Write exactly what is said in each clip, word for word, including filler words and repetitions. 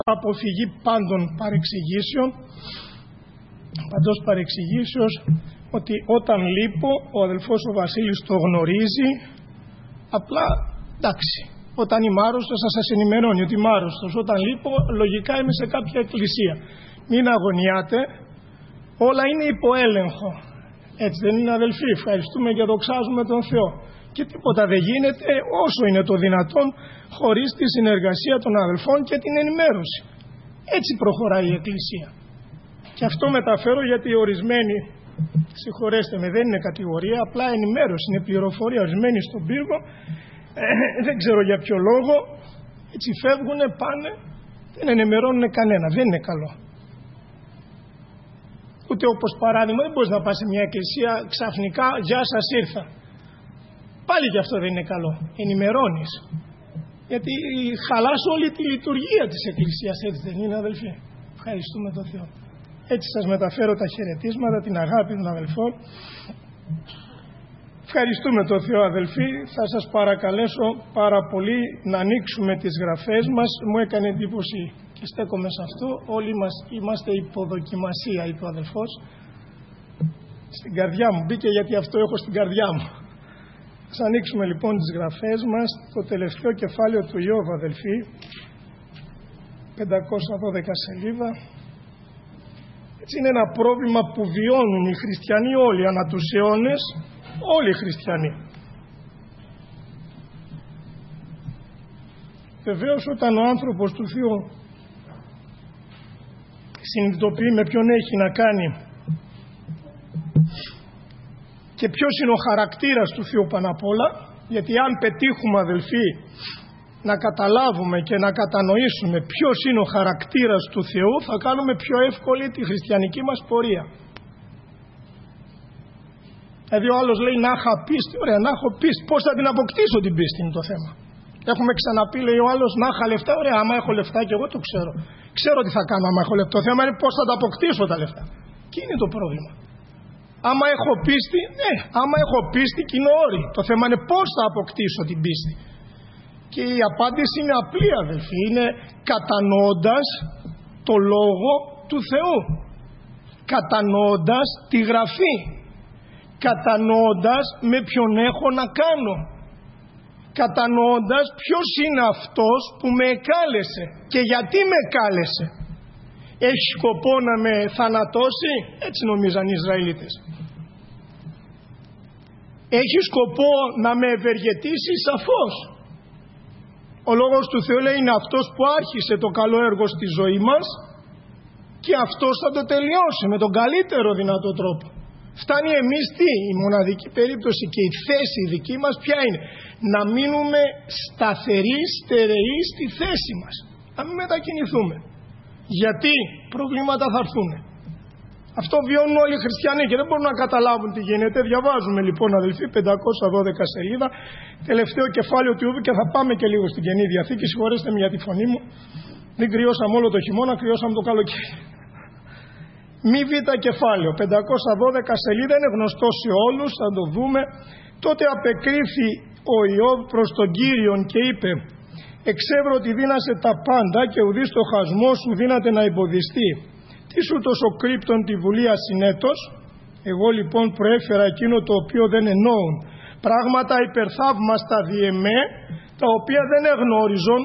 αποφυγή πάντων παρεξηγήσεων, παντός παρεξηγήσεως, ότι όταν λείπω, ο αδελφός ο Βασίλης το γνωρίζει, απλά εντάξει, όταν είμαι άρρωστος θα σας ενημερώνει ότι είμαι άρρωστος, όταν λείπω λογικά είμαι σε κάποια εκκλησία. Μην αγωνιάτε, όλα είναι υπό έλεγχο. Έτσι δεν είναι, αδελφοί? Ευχαριστούμε και δοξάζουμε τον Θεό. Και τίποτα δεν γίνεται όσο είναι το δυνατόν χωρίς τη συνεργασία των αδελφών και την ενημέρωση. Έτσι προχωράει η Εκκλησία. Και αυτό μεταφέρω γιατί ορισμένοι, συγχωρέστε με, δεν είναι κατηγορία, απλά ενημέρωση, είναι πληροφορία. Ορισμένοι στον πύργο, ε, δεν ξέρω για ποιο λόγο, έτσι φεύγουν, πάνε, δεν ενημερώνουν κανένα. Δεν είναι καλό. Ούτε όπως παράδειγμα, δεν μπορείς να πας σε μια εκκλησία ξαφνικά, γεια σας ήρθα. Πάλι και αυτό δεν είναι καλό. Ενημερώνεις. Γιατί χαλάς όλη τη λειτουργία της εκκλησίας, έτσι δεν είναι, αδελφοί? Ευχαριστούμε τον Θεό. Έτσι σας μεταφέρω τα χαιρετίσματα, την αγάπη των αδελφών. Ευχαριστούμε τον Θεό, αδελφοί. Θα σας παρακαλέσω πάρα πολύ να ανοίξουμε τις γραφές μας. Μου έκανε εντύπωση και στέκομαι σε αυτό. Όλοι μας είμαστε υποδοκιμασία, είπε ο αδελφός. Στην καρδιά μου μπήκε, γιατί αυτό έχω στην καρδιά μου. Ας ανοίξουμε λοιπόν τις γραφές μας, το τελευταίο κεφάλαιο του Ιώβ, αδελφοί, πεντακόσια δώδεκα σελίδα. Έτσι είναι ένα πρόβλημα που βιώνουν οι χριστιανοί όλοι ανά τους αιώνες, όλοι οι χριστιανοί. Βεβαίως όταν ο άνθρωπος του Θεού συνειδητοποιεί με ποιον έχει να κάνει και ποιος είναι ο χαρακτήρας του Θεού πάνω απ' όλα, γιατί αν πετύχουμε, αδελφοί, να καταλάβουμε και να κατανοήσουμε ποιος είναι ο χαρακτήρας του Θεού, θα κάνουμε πιο εύκολη τη χριστιανική μας πορεία. Δηλαδή ο άλλος λέει να είχα πίστη, ωραία, να έχω πίστη, πώς θα την αποκτήσω την πίστη είναι το θέμα. Έχουμε ξαναπεί, λέει ο άλλος, να είχα λεφτά, ωραία, άμα έχω λεφτά και εγώ το ξέρω. Ξέρω τι θα κάνω άμα έχω λεφτά, το θέμα είναι πώς θα τα αποκτήσω τα λεφτά. Και είναι το πρόβλημα. Άμα έχω πίστη, ναι, άμα έχω πίστη και είναι όροι. Το θέμα είναι πώς θα αποκτήσω την πίστη. Και η απάντηση είναι απλή, αδελφοί. Είναι κατανοώντας το Λόγο του Θεού. Κατανοώντας τη Γραφή. Κατανοώντας με ποιον έχω να κάνω. Κατανοώντας ποιος είναι αυτός που με εκάλεσε και γιατί με εκάλεσε. Έχει σκοπό να με θανατώσει? Έτσι νομίζαν οι Ισραηλίτες. Έχει σκοπό να με ευεργετήσει? Σαφώς. Ο Λόγος του Θεού λέει είναι αυτός που άρχισε το καλό έργο στη ζωή μας και αυτός θα το τελειώσει με τον καλύτερο δυνατό τρόπο. Φτάνει εμείς τι? Η μοναδική περίπτωση και η θέση η δική μας ποια είναι? Να μείνουμε σταθεροί, στερεοί στη θέση μας. Να μην μετακινηθούμε. Γιατί προβλήματα θα έρθουν. Αυτό βιώνουν όλοι οι χριστιανοί και δεν μπορούν να καταλάβουν τι γίνεται. Διαβάζουμε λοιπόν, αδελφοί, πεντακόσια δώδεκα σελίδα, τελευταίο κεφάλαιο του Ιώβ, και θα πάμε και λίγο στην Καινή Διαθήκη. Συγχωρέστε με για τη φωνή μου. Δεν κρυώσαμε όλο το χειμώνα, κρυώσαμε το καλοκαίρι. Μη β κεφάλαιο, πεντακόσια δώδεκα σελίδα, είναι γνωστό σε όλους, θα το δούμε. Τότε απεκρίθη ο Ιώβ προς τον Κύριον και είπε: εξεύρω ότι δίνασε τα πάντα και ουδείς το χασμό σου δύναται να εμποδιστεί. Τι σου τόσο κρύπτον τη βουλή ασυνέτως? Εγώ λοιπόν προέφερα εκείνο το οποίο δεν εννοούν. Πράγματα υπερθαύμαστα δι' εμέ, τα οποία δεν εγνώριζον.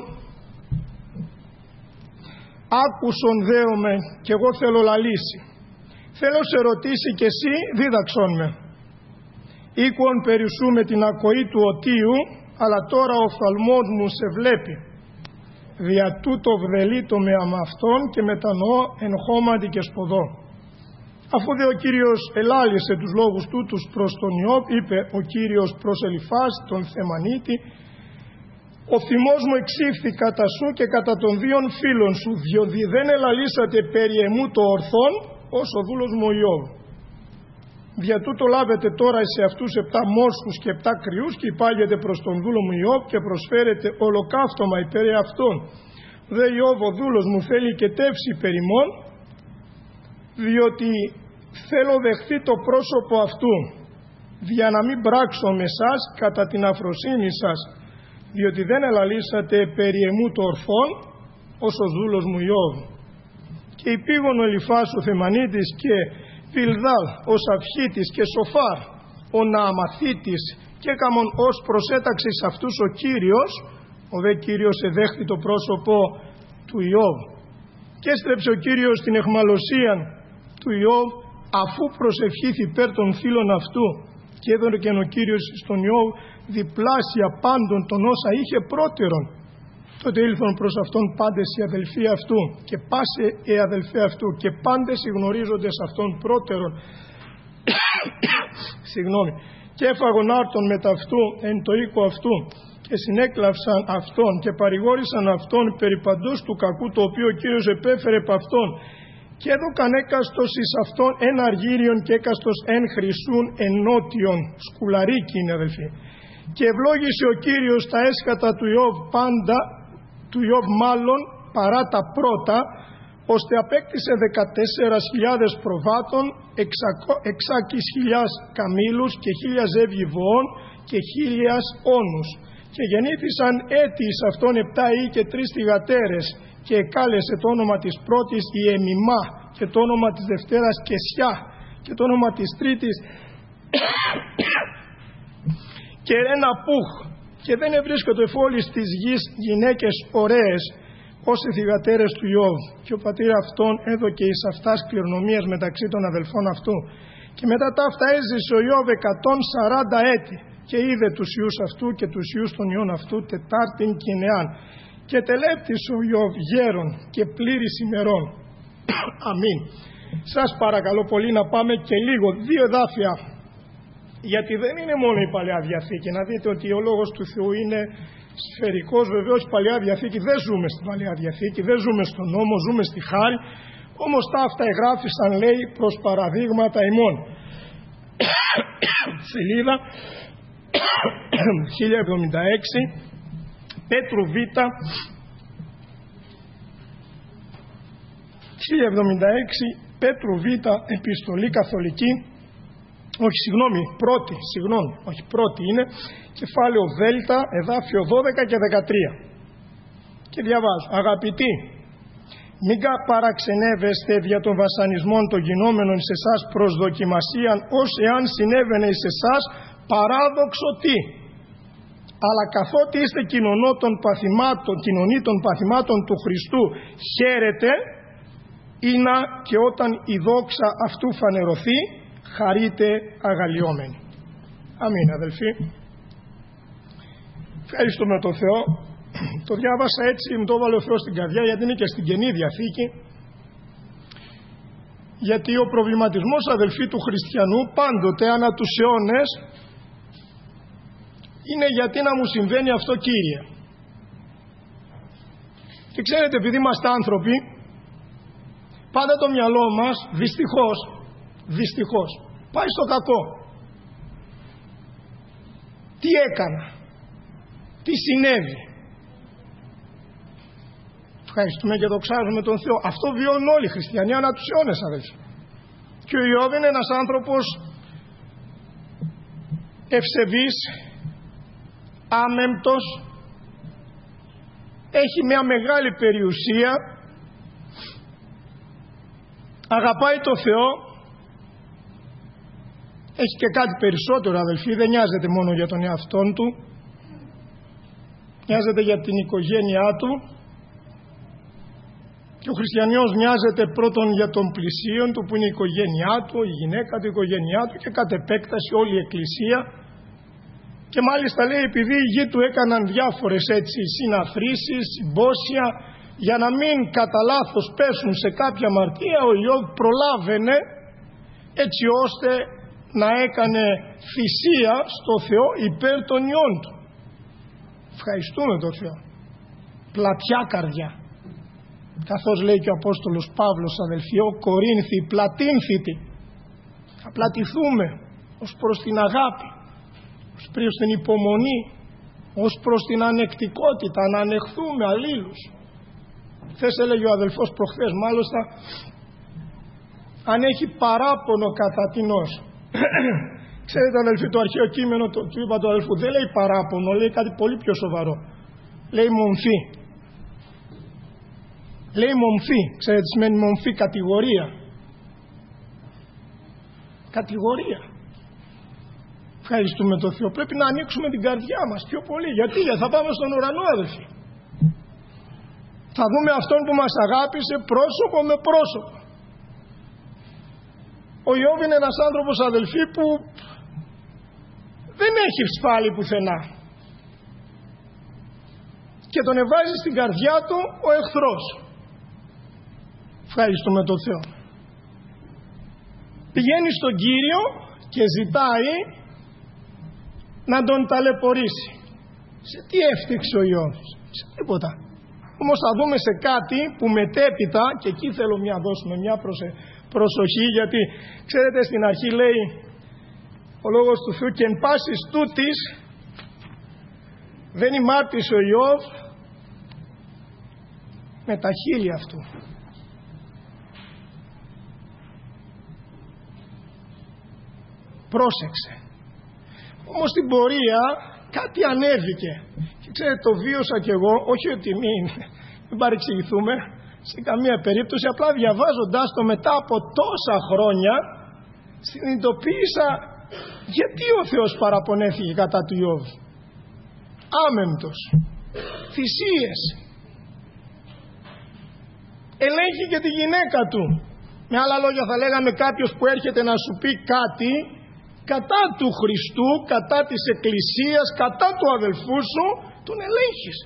Άκουσον δέομαι και εγώ θέλω λαλήσει. Θέλω σε ρωτήσει και εσύ δίδαξον με. Οίκουον περισσού με την ακοή του οτίου, αλλά τώρα ο οφθαλμός μου σε βλέπει. Δια τούτο βδελείτο με αμαυτόν και μετανοώ εν χώματι και σποδό. Αφού δε ο Κύριος ελάλησε τους λόγους τούτους προς τον Ιώβ, είπε ο Κύριος προς Ελιφάς τον Θεμανίτη: ο θυμός μου εξήφθη κατά σου και κατά των δύο φίλων σου, διότι δεν ελαλήσατε περί εμού το ορθόν, ως ο δούλος μου ο Ιώβ. Δια τούτο λάβετε τώρα σε αυτούς επτά μόσχους και επτά κρυούς και υπάγετε προς τον δούλο μου Ιώβ και προσφέρετε ολοκαύτωμα υπέρ αυτών. Δε Ιώβ ο δούλος μου θέλει και τεύσει περιμών, διότι θέλω δεχθεί το πρόσωπο αυτού, δια να μην πράξω με σας κατά την αφροσύνη σας, διότι δεν ελαλήσατε περί εμού το ορθόν, ως ο δούλος μου Ιώβ. Και υπήγον ο Ελιφάς ο Θεμανίτης και Βιλδάλ ο Σαυχίτης και Σοφάρ ο Νααμαθίτης και έκαμον ως προσέταξη σε αυτούς ο Κύριος, ο δε Κύριος εδέχθη το πρόσωπο του Ιώβ. Και έστρεψε ο Κύριος την εχμαλωσία του Ιώβ, αφού προσευχήθη υπέρ των φίλων αυτού, και έδωνε και ο Κύριος στον Ιώβ διπλάσια πάντων των όσα είχε πρώτερον. Τότε ήλθον προς αυτόν πάντες οι αδελφοί αυτού και πάσε οι αδελφοί αυτού και πάντες οι γνωρίζοντες αυτόν πρώτερον. Συγγνώμη. Και έφαγον άρτον μετ' αυτού εν το οίκο αυτού και συνέκλαυσαν αυτόν και παρηγόρησαν αυτόν περί παντός του κακού το οποίο ο Κύριος επέφερε επ' αυτόν. Και έδωκαν έκαστος εις αυτόν εν αργύριον και έκαστος εν χρυσούν εν νότιον. Σκουλαρίκι είναι αδελφοί. Και ευλόγησε ο Κύριος τα έσχατα του Ιώβ πάντα, του Ιώβ μάλλον παρά τα πρώτα, ώστε απέκτησε δεκατέσσερις χιλιάδες προβάτων, εξάκις χιλιάς καμήλους και χίλια ζεύγη βοών και χίλιας όνους. Και γεννήθησαν έτη εις αυτόν επτά ή και τρεις θυγατέρες, και εκάλεσε το όνομα της πρώτης η Εμιμά και το όνομα της δευτέρας Κεσιά και το όνομα της τρίτης και ένα Πούχ. Και δεν ευρίσκονται εφόλης της γης γυναίκες ωραίες ως οι θυγατέρες του Ιώβ. Και ο πατήρ αυτών έδωκε εις αυτάς κληρονομίας μεταξύ των αδελφών αυτού. Και μετά τα αυτά έζησε ο Ιώβ εκατόν σαράντα έτη και είδε τους ιούς αυτού και τους ιούς των ιών αυτού τετάρτην κοινεάν. Και τελέπτησε ο Ιώβ γέρον και πλήρης ημερών. Αμήν. Σας παρακαλώ πολύ να πάμε και λίγο δύο εδάφια, γιατί δεν είναι μόνο η Παλαιά Διαθήκη. Να δείτε ότι ο Λόγος του Θεού είναι σφαιρικός. Βεβαίως η Παλαιά Διαθήκη δεν ζούμε στην Παλαιά Διαθήκη, δεν ζούμε στον νόμο, ζούμε στη χάρη. Όμως τα αυτά εγγράφησαν, λέει, προς παραδείγματα ημών. Σελίδα χίλια εβδομήντα έξι, Πέτρου Β, χίλια εβδομήντα έξι, Πέτρου Β, επιστολή καθολική, όχι συγγνώμη, πρώτη, συγγνώμη, όχι πρώτη είναι, κεφάλαιο Δ, εδάφιο δώδεκα και δεκατρία. Και διαβάζω, αγαπητοί, μην παραξενεύεστε δια των βασανισμών των γινόμενων σε εσάς προς δοκιμασίαν, ως εάν συνέβαινε σε εσάς παράδοξο τι. Αλλά καθότι είστε κοινωνό των παθημάτων, κοινωνοί των παθημάτων του Χριστού, χαίρετε, είναι και όταν η δόξα αυτού φανερωθεί, χαρείτε αγαλιόμενοι. Αμήν αδελφοί. Ευχαριστούμε τον Θεό. Το διάβασα έτσι, μου το έβαλε ο Θεός στην καρδιά, γιατί είναι και στην Καινή Διαθήκη. Γιατί ο προβληματισμός αδελφοί του χριστιανού πάντοτε ανά τους αιώνες είναι γιατί να μου συμβαίνει αυτό, Κύριε. Και ξέρετε, επειδή είμαστε άνθρωποι, πάντα το μυαλό μας δυστυχώς, δυστυχώς πάει στο κακό. Τι έκανα, τι συνέβη. Ευχαριστούμε και δοξάζουμε τον Θεό. Αυτό βιώνουν όλοι οι χριστιανοί ανά τους αιώνες αδελφοί. Και ο Ιώβ είναι ένας άνθρωπος ευσεβής, άμεμπτος, έχει μια μεγάλη περιουσία, αγαπάει το Θεό, έχει και κάτι περισσότερο αδελφοί, δεν νοιάζεται μόνο για τον εαυτόν του, νοιάζεται για την οικογένειά του. Και ο χριστιανός νοιάζεται πρώτον για τον πλησίον του που είναι η οικογένειά του, η γυναίκα του, η οικογένειά του και κατ' επέκταση όλη η εκκλησία. Και μάλιστα λέει, επειδή οι γη του έκαναν διάφορες έτσι συναθρήσεις, συμπόσια, για να μην κατά λάθος πέσουν σε κάποια αμαρτία, ο Ιώβ προλάβαινε έτσι ώστε να έκανε θυσία στο Θεό υπέρ των ιών του. Ευχαριστούμε τον Θεό. Πλατιά καρδιά. Καθώς λέει και ο Απόστολος Παύλος αδελφοί, ο Κορίνθοι πλατύνθητη. Θα πλατηθούμε ως προς την αγάπη, ως προς την υπομονή, ως προς την ανεκτικότητα, να ανεχθούμε αλλήλους. Χθες έλεγε ο αδελφός προχθές μάλιστα, αν έχει παράπονο κατά τινός. Ξέρετε αδελφοί, το αρχαίο κείμενο το, του είπα του αδελφού δεν λέει παράπονο, λέει κάτι πολύ πιο σοβαρό. Λέει μομφή. Λέει μομφή. Ξέρετε τι σημαίνει μομφή? Κατηγορία. Κατηγορία. Ευχαριστούμε τον Θεό. Πρέπει να ανοίξουμε την καρδιά μας πιο πολύ. Γιατί, γιατί θα πάμε στον ουρανό, αδελφοί. Θα δούμε αυτόν που μας αγάπησε πρόσωπο με πρόσωπο. Ο Ιώβ είναι ένας άνθρωπος, αδελφοί, που δεν έχει σφάλει πουθενά. Και τον εβάζει στην καρδιά του ο εχθρός. Ευχαριστούμε τον Θεό. Πηγαίνει στον Κύριο και ζητάει να τον ταλαιπωρήσει. Σε τι έφτιαξε ο Ιώβ? Σε τίποτα. Όμως θα δούμε σε κάτι που μετέπειτα, και εκεί θέλω μια δώσουμε μια προσοχή, γιατί ξέρετε στην αρχή λέει ο λόγος του Θεού, και εν πάσης τούτης δεν ημάρτησε ο Ιώβ με τα χείλη αυτού. Πρόσεξε. Όμως στην πορεία κάτι ανέβηκε. Και ξέρετε, το βίωσα κι εγώ, όχι ότι μην, μην παρεξηγηθούμε σε καμία περίπτωση, απλά διαβάζοντάς το μετά από τόσα χρόνια συνειδητοποίησα γιατί ο Θεός παραπονέθηκε κατά του Ιώβ. Άμεμπτος, θυσίες, ελέγχει και τη γυναίκα του. Με άλλα λόγια θα λέγαμε κάποιος που έρχεται να σου πει κάτι κατά του Χριστού, κατά της Εκκλησίας, κατά του αδελφού σου, τον ελέγχεις.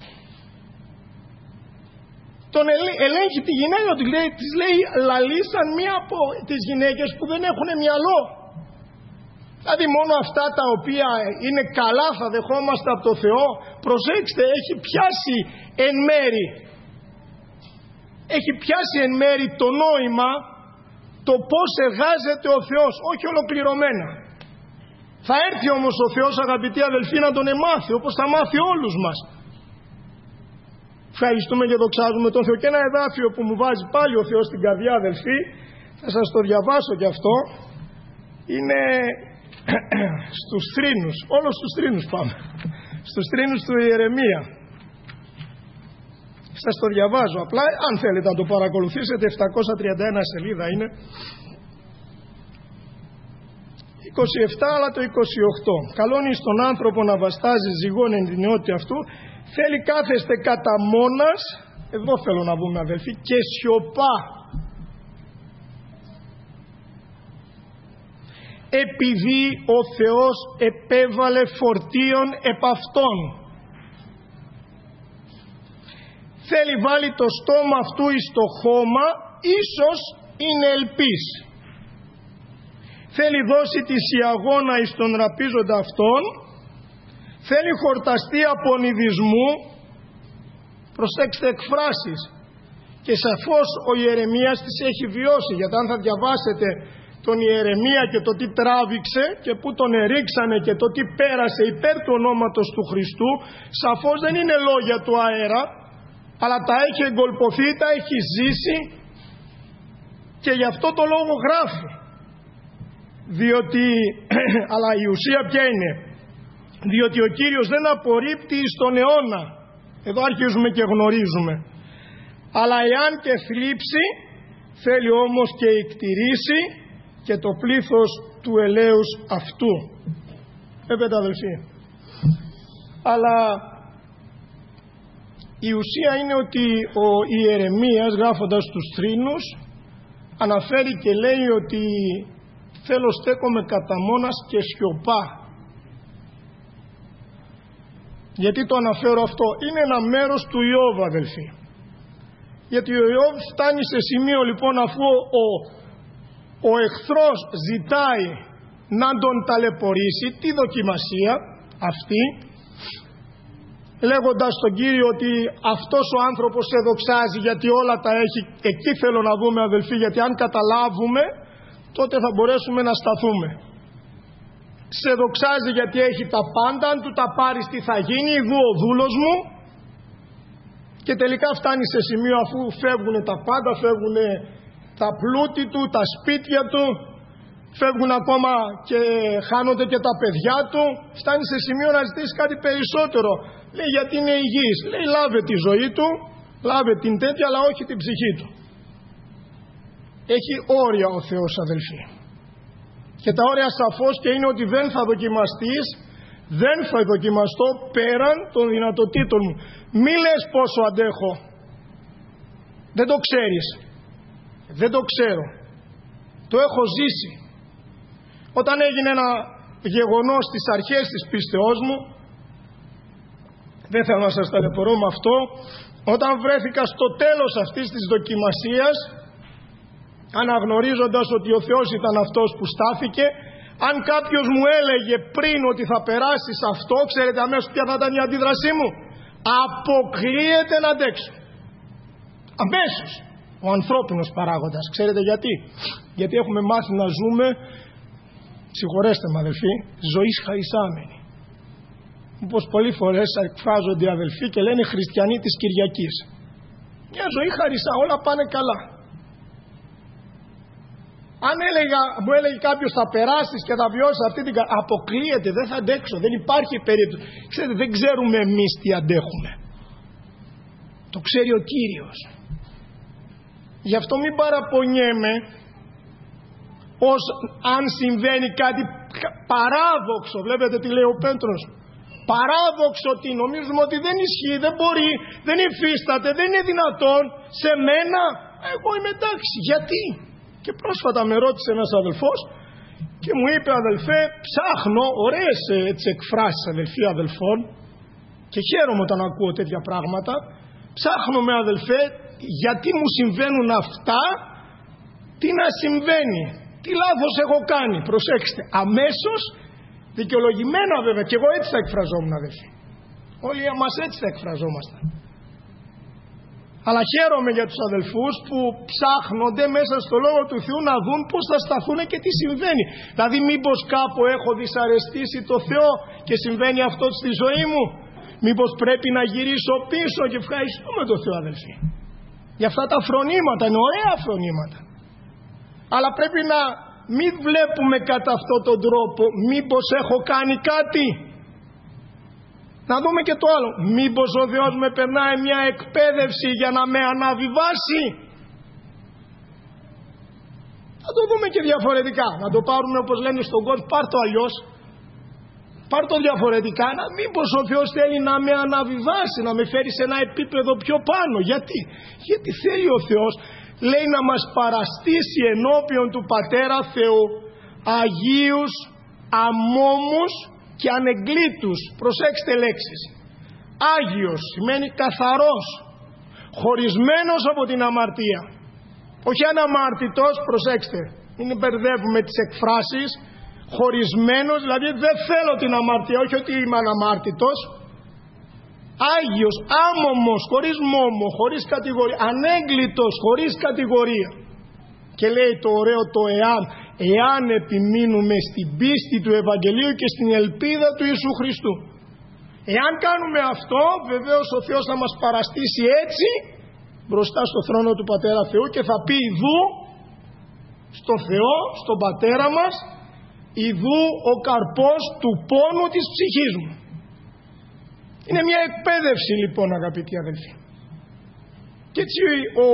Τον ελέγχει τη γυναίκα του, λέει, της λέει λαλή σαν μία από τις γυναίκες που δεν έχουν μυαλό. Δηλαδή μόνο αυτά τα οποία είναι καλά θα δεχόμαστε από το Θεό. Προσέξτε, έχει πιάσει εν μέρη, έχει πιάσει εν μέρη το νόημα, το πώς εργάζεται ο Θεός, όχι ολοκληρωμένα. Θα έρθει όμως ο Θεός, αγαπητοί αδελφοί, να τον εμάθει, όπως θα μάθει όλους μας. Ευχαριστούμε και δοξάζουμε τον Θεό. Και ένα εδάφιο που μου βάζει πάλι ο Θεός στην καρδιά, αδελφοί, θα σας το διαβάσω κι αυτό. Είναι στους θρήνους, όλους στους θρήνους πάμε, στους θρήνους του Ιερεμία. Σας το διαβάζω απλά, αν θέλετε να το παρακολουθήσετε, επτακόσια τριάντα ένα σελίδα είναι. είκοσι επτά αλλά το είκοσι οκτώ. Καλώνει στον άνθρωπο να βαστάζει ζυγόν εν την νεότητα αυτού, θέλει κάθεστε κατά μόνας, εδώ θέλω να βγούμε αδελφοί, και σιωπά. Επειδή ο Θεός επέβαλε φορτίον επ' αυτόν. Θέλει βάλει το στόμα αυτού εις το χώμα, ίσως είναι ελπίς. Θέλει δώσει τη σιαγώνα εις τον ραπίζοντα αυτόν. Θέλει χορταστεί από νηδισμού. Προσέξτε εκφράσεις. Και σαφώς ο Ιερεμίας τις έχει βιώσει, γιατί αν θα διαβάσετε τον Ιερεμία και το τι τράβηξε και που τον ερίξανε και το τι πέρασε υπέρ του ονόματος του Χριστού, σαφώς δεν είναι λόγια του αέρα, αλλά τα έχει εγκολποθεί, τα έχει ζήσει, και γι' αυτό το λόγο γράφει. Διότι, αλλά η ουσία ποια είναι? Διότι ο Κύριος δεν απορρίπτει στον αιώνα. Εδώ αρχίζουμε και γνωρίζουμε. Αλλά εάν και θλίψει, θέλει όμως και εκτηρήσει και το πλήθος του ελέους αυτού. Έπαιτα αδελφοί. Αλλά η ουσία είναι ότι ο Ιερεμίας, γράφοντας τους θρήνους, αναφέρει και λέει ότι θέλω στέκομαι κατά μόνας και σιωπά. Γιατί το αναφέρω αυτό? Είναι ένα μέρος του Ιώβ, αδελφοί. Γιατί ο Ιώβ φτάνει σε σημείο λοιπόν, αφού ο, ο εχθρός ζητάει να τον ταλαιπωρήσει, τη δοκιμασία αυτή, λέγοντας στον Κύριο ότι αυτός ο άνθρωπος σε δοξάζει γιατί όλα τα έχει. Εκεί θέλω να δούμε, αδελφοί, γιατί αν καταλάβουμε τότε θα μπορέσουμε να σταθούμε. Σε δοξάζει γιατί έχει τα πάντα, αν του τα πάρεις τι θα γίνει, ειδού ο δούλος μου. Και τελικά φτάνει σε σημείο, αφού φεύγουν τα πάντα, φεύγουν τα πλούτη του, τα σπίτια του, φεύγουν ακόμα και χάνονται και τα παιδιά του, φτάνει σε σημείο να ζητήσει κάτι περισσότερο. Λέει γιατί είναι υγιής, λέει λάβε τη ζωή του, Λάβε την τέτοια αλλά όχι την ψυχή του. Έχει όρια ο Θεός, αδελφοί. Και τα όρια σαφώς και είναι ότι δεν θα δοκιμαστείς, δεν θα δοκιμαστώ πέραν των δυνατοτήτων μου. Μη λες πόσο αντέχω. Δεν το ξέρεις. Δεν το ξέρω. Το έχω ζήσει. Όταν έγινε ένα γεγονός στις αρχές της πίστεώς μου, δεν θέλω να σας ταλαιπωρώ με αυτό, όταν βρέθηκα στο τέλος αυτής της δοκιμασίας, αναγνωρίζοντας ότι ο Θεός ήταν αυτός που στάθηκε, αν κάποιος μου έλεγε πριν ότι θα περάσεις αυτό, ξέρετε αμέσως ποια θα ήταν η αντίδρασή μου? Αποκλείεται να αντέξω. Αμέσως. Ο ανθρώπινος παράγοντας. Ξέρετε γιατί? Γιατί έχουμε μάθει να ζούμε, συγχωρέστε με αδελφοί, ζωής χαρισάμενη. Όπως πολλές φορές εκφράζονται οι αδελφοί και λένε χριστιανοί της Κυριακής. Μια ζωή χαρισά, όλα πάνε καλά. Αν έλεγα, μου έλεγε κάποιος θα περάσεις και θα βιώσεις αυτή την... Αποκλείεται, δεν θα αντέξω, δεν υπάρχει περίπτωση. Ξέρετε, δεν ξέρουμε εμείς τι αντέχουμε. Το ξέρει ο Κύριος. Γι' αυτό μην παραπονιέμαι ως αν συμβαίνει κάτι παράδοξο. Βλέπετε τι λέει ο Πέτρος. Παράδοξο τι νομίζουμε ότι δεν ισχύει, δεν μπορεί, δεν υφίσταται, δεν είναι δυνατόν σε μένα. Εγώ είμαι εντάξει. Γιατί? Και πρόσφατα με ρώτησε ένας αδελφός και μου είπε, αδελφέ, ψάχνω ωραίες έτσι εκφράσεις αδελφοί αδελφών και χαίρομαι όταν ακούω τέτοια πράγματα. Ψάχνω με αδελφέ γιατί μου συμβαίνουν αυτά, τι να συμβαίνει, τι λάθος έχω κάνει. Προσέξτε, αμέσως, δικαιολογημένα βέβαια, και εγώ έτσι θα εκφραζόμουν αδελφοί. Όλοι μας έτσι θα εκφραζόμασταν. Αλλά χαίρομαι για τους αδελφούς που ψάχνονται μέσα στο Λόγο του Θεού να δουν πώς θα σταθούν και τι συμβαίνει. Δηλαδή μήπως κάπου έχω δυσαρεστήσει το Θεό και συμβαίνει αυτό στη ζωή μου. Μήπως πρέπει να γυρίσω πίσω και ευχαριστούμε τον Θεό αδελφοί. Για αυτά τα φρονήματα, είναι ωραία φρονήματα. Αλλά πρέπει να μην βλέπουμε κατά αυτόν τον τρόπο μήπως έχω κάνει κάτι. Να δούμε και το άλλο. Μήπως ο Θεός με περνάει μια εκπαίδευση για να με αναβιβάσει. Να το δούμε και διαφορετικά. Να το πάρουμε όπως λένε στον κόσμο, πάρ' το αλλιώς. Πάρ' το διαφορετικά. Να, μήπως ο Θεός θέλει να με αναβιβάσει, να με φέρει σε ένα επίπεδο πιο πάνω. Γιατί? Γιατί θέλει ο Θεός, λέει, να μας παραστήσει ενώπιον του Πατέρα Θεού αγίους, αμόμους και ανεγκλήτους. Προσέξτε λέξεις. Άγιος σημαίνει καθαρός, χωρισμένος από την αμαρτία. Όχι αναμάρτητος, προσέξτε, μην μπερδεύουμε τις εκφράσεις. Χωρισμένος, δηλαδή δεν θέλω την αμαρτία, όχι ότι είμαι αναμάρτητος. Άγιος, άμωμος, χωρίς μόμο, χωρίς κατηγορία. Ανέγκλητος, χωρίς κατηγορία. Και λέει το ωραίο το εάν. Εάν επιμείνουμε στην πίστη του Ευαγγελίου και στην ελπίδα του Ιησού Χριστού. Εάν κάνουμε αυτό, βεβαίως ο Θεός θα μας παραστήσει έτσι μπροστά στο θρόνο του Πατέρα Θεού και θα πει ιδού στο Θεό, στον Πατέρα μας, ιδού ο καρπός του πόνου της ψυχής μου. Είναι μια εκπαίδευση λοιπόν αγαπητοί αδελφοί. Και έτσι ο,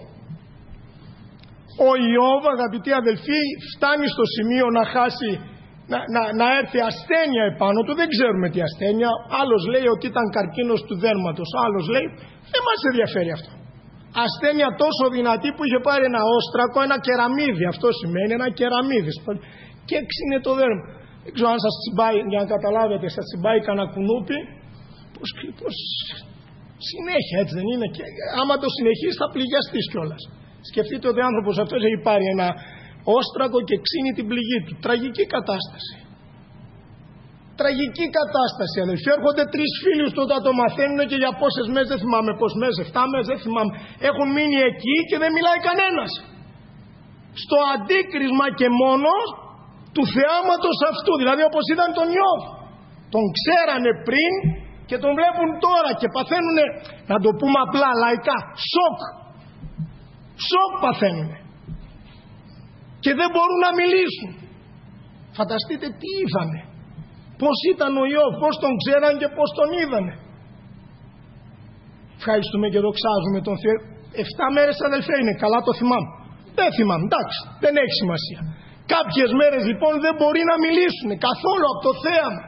ο Ιώβ αγαπητοί αδελφοί φτάνει στο σημείο να χάσει, να, να, να έρθει ασθένεια επάνω του. Δεν ξέρουμε τι ασθένεια. Άλλος λέει ότι ήταν καρκίνος του δέρματος. Άλλος λέει δεν μας ενδιαφέρει αυτό. Ασθένεια τόσο δυνατή που είχε πάρει ένα όστρακο, ένα κεραμίδι. Αυτό σημαίνει ένα κεραμίδι. Και έξινε το δέρμα. Δεν ξέρω αν σας τσιμπάει, για να καταλάβετε, σας τσιμπάει κανένα κουνούπι. Πώς, πώς, συνέχεια έτσι δεν είναι? Και άμα το συνεχίσει θα πληγιαστείς κιόλας. Σκεφτείτε ότι ο άνθρωπος αυτός έχει πάρει ένα όστρακο και ξύνει την πληγή του. Τραγική κατάσταση. Τραγική κατάσταση αδελφοί. Έρχονται τρεις φίλους του όταν το μαθαίνουν και για πόσες μέρες, δεν θυμάμαι πόσες μέρες, εφτά μέρες, δεν θυμάμαι. Έχουν μείνει εκεί και δεν μιλάει κανένας. Στο αντίκρισμα και μόνο του θεάματος αυτού. Δηλαδή όπως ήταν τον Ιώβ. Τον ξέρανε πριν και τον βλέπουν τώρα και παθαίνουνε, να το πούμε απλά λαϊκά, σοκ. Σοκ παθαίνουνε. Και δεν μπορούν να μιλήσουν. Φανταστείτε τι είδανε. Πώς ήταν ο Ιώβ, πώς τον ξέραν και πώς τον είδανε. ευχαριστούμε και δοξάζουμε τον Θεό. Εφτά μέρες αδελφέ είναι, καλά το θυμάμαι. Δεν θυμάμαι, εντάξει, δεν έχει σημασία. Κάποιες μέρες λοιπόν δεν μπορεί να μιλήσουν καθόλου από το θέαμα.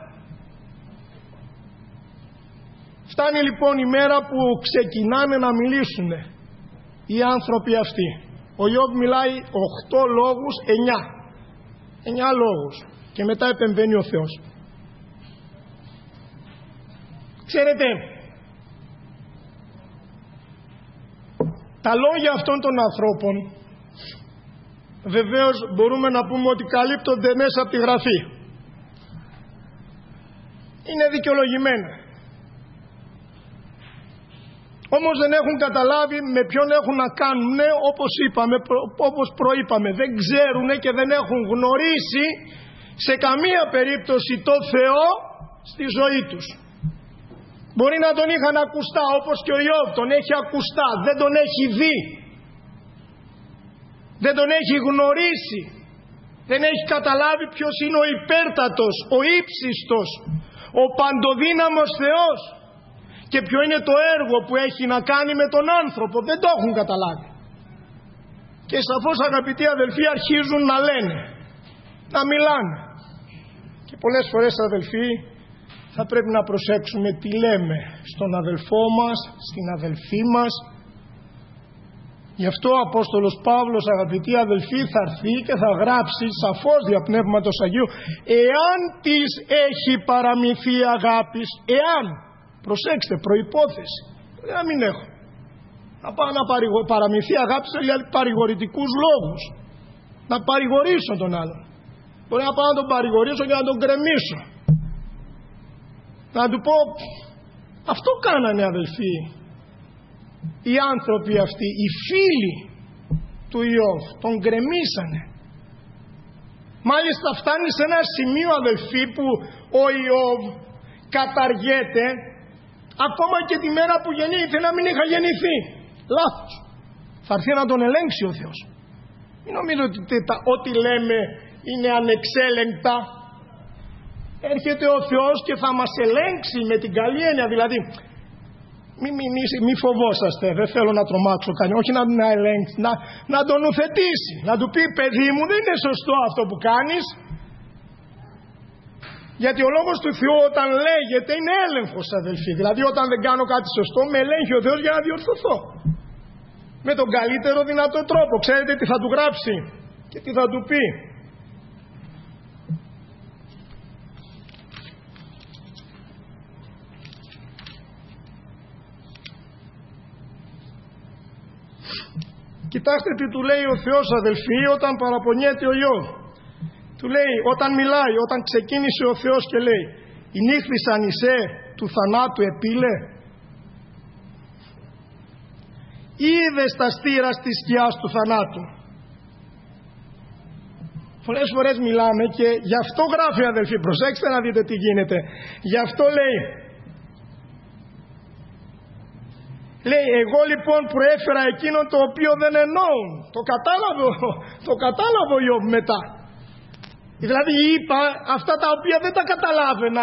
Φτάνει λοιπόν η μέρα που ξεκινάνε να μιλήσουν οι άνθρωποι αυτοί. Ο Ιώβ μιλάει οχτώ λόγους, εννιά. Εννιά λόγους. Και μετά επεμβαίνει ο Θεός. Ξέρετε, τα λόγια αυτών των ανθρώπων βεβαίως μπορούμε να πούμε ότι καλύπτονται μέσα από τη Γραφή. Είναι δικαιολογημένα. Όμως δεν έχουν καταλάβει με ποιον έχουν να κάνουν, όπως είπαμε, όπως προείπαμε. Δεν ξέρουν και δεν έχουν γνωρίσει σε καμία περίπτωση το Θεό στη ζωή τους. Μπορεί να τον είχαν ακουστά, όπως και ο Ιώβ τον έχει ακουστά, δεν τον έχει δει. Δεν τον έχει γνωρίσει. Δεν έχει καταλάβει ποιος είναι ο υπέρτατος, ο ύψιστος, ο παντοδύναμος Θεός. Και ποιο είναι το έργο που έχει να κάνει με τον άνθρωπο. Δεν το έχουν καταλάβει. Και σαφώς αγαπητοί αδελφοί αρχίζουν να λένε, να μιλάνε. Και πολλές φορές αδελφοί θα πρέπει να προσέξουμε τι λέμε στον αδελφό μας, στην αδελφή μας. Γι' αυτό ο Απόστολος Παύλος, αγαπητοί αδελφοί, θα έρθει και θα γράψει σαφώς δια Πνεύματος Αγίου, εάν της έχει παραμυθεί αγάπης, εάν, προσέξτε, προϋπόθεση, να μην έχω. Να πάω να παρηγο... παραμυθεί αγάπη για παρηγορητικούς λόγους. Να παρηγορήσω τον άλλον. Μπορεί να πάω να τον παρηγορήσω και να τον κρεμίσω. Να του πω, αυτό κάνανε αδελφοί οι άνθρωποι αυτοί, οι φίλοι του Ιώβ, τον γκρεμίσανε. Μάλιστα φτάνει σε ένα σημείο αδελφοί που ο Ιώβ καταργέται ακόμα και τη μέρα που γεννήθηκε να μην είχα γεννηθεί. Λάθος. Θα έρθει να τον ελέγξει ο Θεός. Μην νομίζω ότι ό,τι λέμε είναι ανεξέλεγκτα. Έρχεται ο Θεός και θα μας ελέγξει με την καλή έννοια. Δηλαδή μη, μη, μη, μη φοβόσαστε, δεν θέλω να τρομάξω κανένα, όχι να, να ελέγξει, να, να τον ουθετήσει, να του πει παιδί μου δεν είναι σωστό αυτό που κάνεις. Γιατί ο λόγος του Θεού όταν λέγεται είναι έλεγχος αδελφοί. Δηλαδή όταν δεν κάνω κάτι σωστό με ελέγχει ο Θεός για να διορθωθώ. Με τον καλύτερο δυνατό τρόπο. Ξέρετε τι θα του γράψει και τι θα του πει. Κοιτάξτε τι του λέει ο Θεός αδελφοί όταν παραπονιέται ο Ιώβ. Του λέει όταν μιλάει, όταν ξεκίνησε ο Θεός και λέει η νύχθης ανισέ του θανάτου επήλε. Είδες τα στήρας της σκιάς του θανάτου. Πολλές φορές μιλάμε και γι' αυτό γράφει αδελφοί, προσέξτε να δείτε τι γίνεται. Γι' αυτό λέει Λέει εγώ λοιπόν προέφερα εκείνον το οποίο δεν εννοούν. Το κατάλαβε, το κατάλαβε ο Ιώβ μετά. Δηλαδή είπα αυτά τα οποία δεν τα καταλάβαινα.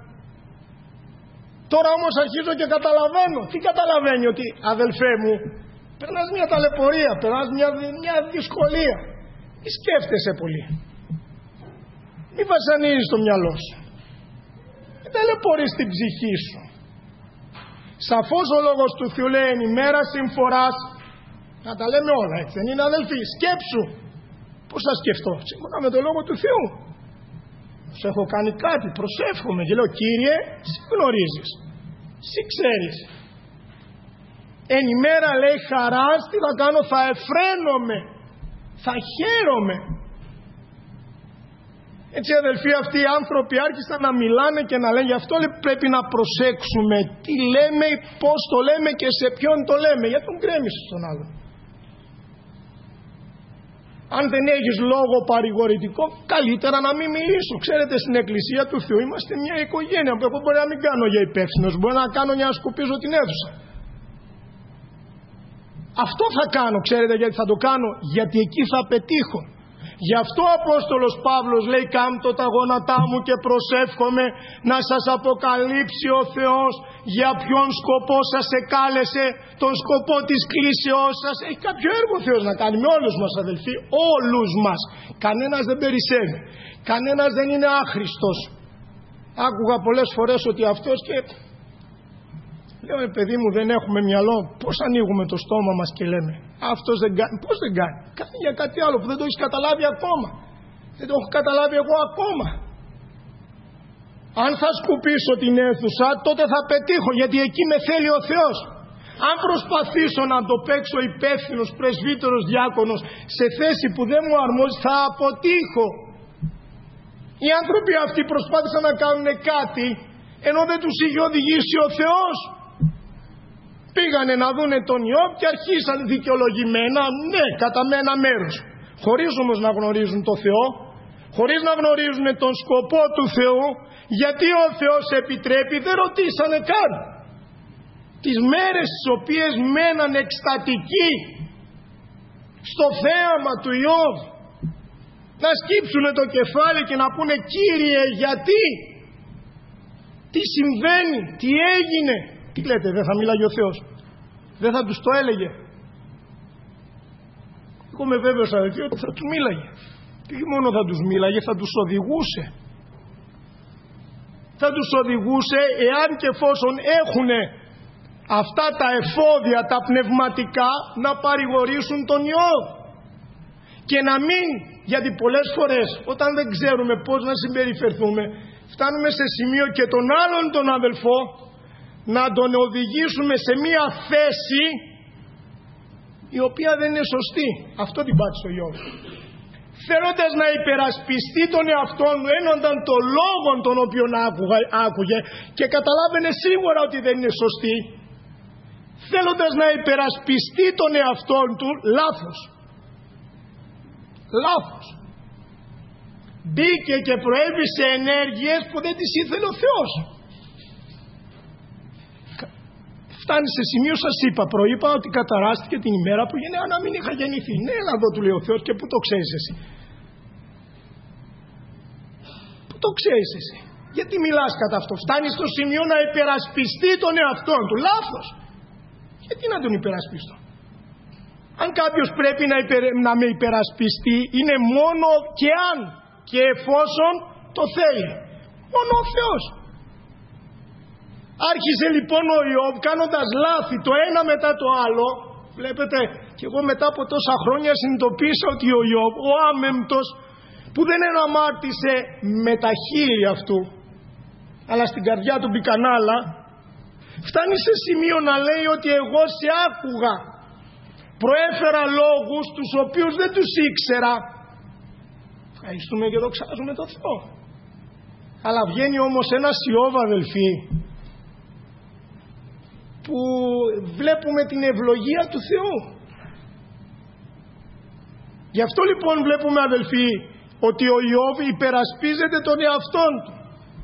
Τώρα όμως αρχίζω και καταλαβαίνω. Τι καταλαβαίνει? Ότι αδελφέ μου περνάς μια ταλαιπωρία, περνάς μια, μια δυσκολία. Μη σκέφτεσαι πολύ. Μη βασανίζεις το μυαλό σου. Μην ταλαιπωρείς την ψυχή σου. Σαφώς ο λόγος του Θεού λέει εν ημέρα συμφοράς. Να τα λέμε όλα έτσι, δεν είναι αδελφοί? Σκέψου. Πώς θα σκεφτώ? Σύμφωνα με το λόγο του Θεού. Σου έχω κάνει κάτι, προσεύχομαι και λέω Κύριε, εσύ γνωρίζεις, εσύ ξέρεις. Εν ημέρα λέει χαράς, τι θα κάνω? Θα εφραίνομαι, θα χαίρομαι. Έτσι αδελφοί αυτοί οι άνθρωποι άρχισαν να μιλάνε και να λένε. Γι' αυτό πρέπει να προσέξουμε τι λέμε, πώς το λέμε και σε ποιον το λέμε. Γιατί τον γκρέμισες τον άλλον. Αν δεν έχεις λόγο παρηγορητικό, καλύτερα να μην μιλήσω. Ξέρετε, στην Εκκλησία του Θεού είμαστε μια οικογένεια που εγώ μπορεί να μην κάνω για υπεύθυνος, μπορεί να κάνω για να σκουπίζω την αίθουσα. Αυτό θα κάνω, ξέρετε γιατί θα το κάνω? Γιατί εκεί θα πετύχω. Γι' αυτό ο Απόστολος Παύλος λέει «Κάμπτω τα γόνατά μου και προσεύχομαι να σας αποκαλύψει ο Θεός για ποιον σκοπό σας εκάλεσε, τον σκοπό της κλήσεώς σας». Έχει κάποιο έργο ο Θεός να κάνει με όλους μας, αδελφοί, όλους μας. Κανένας δεν περισσεύει, κανένας δεν είναι άχρηστος. Άκουγα πολλές φορές ότι αυτός και... Λέω, ε, παιδί μου, δεν έχουμε μυαλό. Πώς ανοίγουμε το στόμα μας και λέμε αυτός δεν κάνει. Πώς δεν κάνει? Κάνει για κάτι άλλο που δεν το έχεις καταλάβει ακόμα. Δεν το έχω καταλάβει εγώ ακόμα. Αν θα σκουπίσω την αίθουσα, τότε θα πετύχω, γιατί εκεί με θέλει ο Θεός. Αν προσπαθήσω να το παίξω υπεύθυνος, πρεσβύτερος, διάκονος σε θέση που δεν μου αρμόζει, θα αποτύχω. Οι άνθρωποι αυτοί προσπάθησαν να κάνουν κάτι ενώ δεν τους είχε οδηγήσει ο Θεός. Πήγανε να δούνε τον Ιώβ και αρχίσαν δικαιολογημένα, ναι, κατά με ένα μέρος, χωρίς όμως να γνωρίζουν τον Θεό, χωρίς να γνωρίζουν τον σκοπό του Θεού, γιατί ο Θεός επιτρέπει, δεν ρωτήσανε καν. Τις μέρες τις οποίες μέναν εκστατικοί στο θέαμα του Ιώβ, να σκύψουν το κεφάλι και να πούνε «Κύριε, γιατί, τι συμβαίνει, τι έγινε?» Τι λέτε, δεν θα μίλαγε ο Θεός? Δεν θα τους το έλεγε? Εγώ είμαι βέβαιος, αδελφοί, ότι θα τους μίλαγε. Και όχι μόνο θα τους μίλαγε, θα τους οδηγούσε. Θα τους οδηγούσε εάν και εφόσον έχουν αυτά τα εφόδια, τα πνευματικά, να παρηγορήσουν τον Ιώβ. Και να μην, γιατί πολλές φορές όταν δεν ξέρουμε πώς να συμπεριφερθούμε, φτάνουμε σε σημείο και τον άλλον τον αδελφό να τον οδηγήσουμε σε μία θέση η οποία δεν είναι σωστή. Αυτό την πάτησε ο Ιώβ. Θέλοντας να υπερασπιστεί τον εαυτό του ένονταν των λόγων των οποίων άκουγε και καταλάβαινε σίγουρα ότι δεν είναι σωστή, θέλοντας να υπερασπιστεί τον εαυτό του, λάθος. Λάθος. Μπήκε και προέβη σε ενέργειες που δεν τις ήθελε ο Θεός. Φτάνει σε σημείο, σας είπα, προείπα ότι καταράστηκε την ημέρα που γενναία να μην είχα γεννηθεί. Ναι, έλα εδώ, του λέει ο Θεός, και πού το ξέρεις εσύ? Πού το ξέρεις εσύ? Γιατί μιλάς κατά αυτό? Φτάνει στο σημείο να υπερασπιστεί τον εαυτό του. Λάθος. Γιατί να τον υπερασπιστώ? Αν κάποιος πρέπει να, υπερ, να με υπερασπιστεί, είναι μόνο και αν και εφόσον το θέλει. Μόνο ο Θεός. Άρχισε λοιπόν ο Ιώβ κάνοντας λάθη το ένα μετά το άλλο. Βλέπετε, και εγώ μετά από τόσα χρόνια συνειδητοποίησα ότι ο Ιώβ, ο άμεμπτος, που δεν εναμάρτησε με τα χείλη αυτού, αλλά στην καρδιά του μπήκαν άλλα, φτάνει σε σημείο να λέει ότι εγώ σε άκουγα, προέφερα λόγους τους οποίους δεν τους ήξερα. Ευχαριστούμε και δοξάζουμε τον Θεό. Αλλά βγαίνει όμως ένας Ιώβ, αδελφοί, που βλέπουμε την ευλογία του Θεού. Γι' αυτό λοιπόν βλέπουμε, αδελφοί, ότι ο Ιώβ υπερασπίζεται τον εαυτόν του.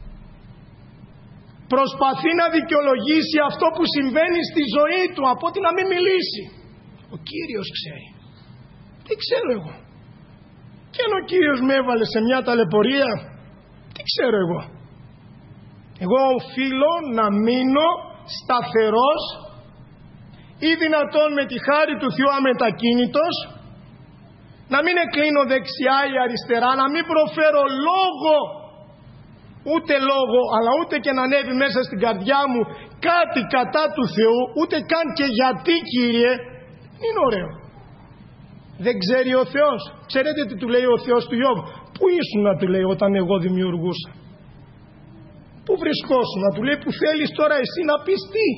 Προσπαθεί να δικαιολογήσει αυτό που συμβαίνει στη ζωή του, από ότι να μην μιλήσει. Ο Κύριος ξέρει. Τι ξέρω εγώ? Και αν ο Κύριος με έβαλε σε μια ταλαιπωρία, τι ξέρω εγώ? Εγώ οφείλω να μείνω σταθερός ή δυνατόν με τη χάρη του Θεού αμετακίνητος, να μην εκκλίνω δεξιά ή αριστερά, να μην προφέρω λόγο, ούτε λόγο, αλλά ούτε και να ανέβει μέσα στην καρδιά μου κάτι κατά του Θεού, ούτε καν και γιατί, Κύριε. Είναι ωραίο. Δεν ξέρει ο Θεός? Ξέρετε τι του λέει ο Θεός του Ιώβ? Πού ήσουν, να του λέει, όταν εγώ δημιουργούσα? Πού βρισκόσουν? Να του λέει, που θέλεις τώρα εσύ να πεις τι?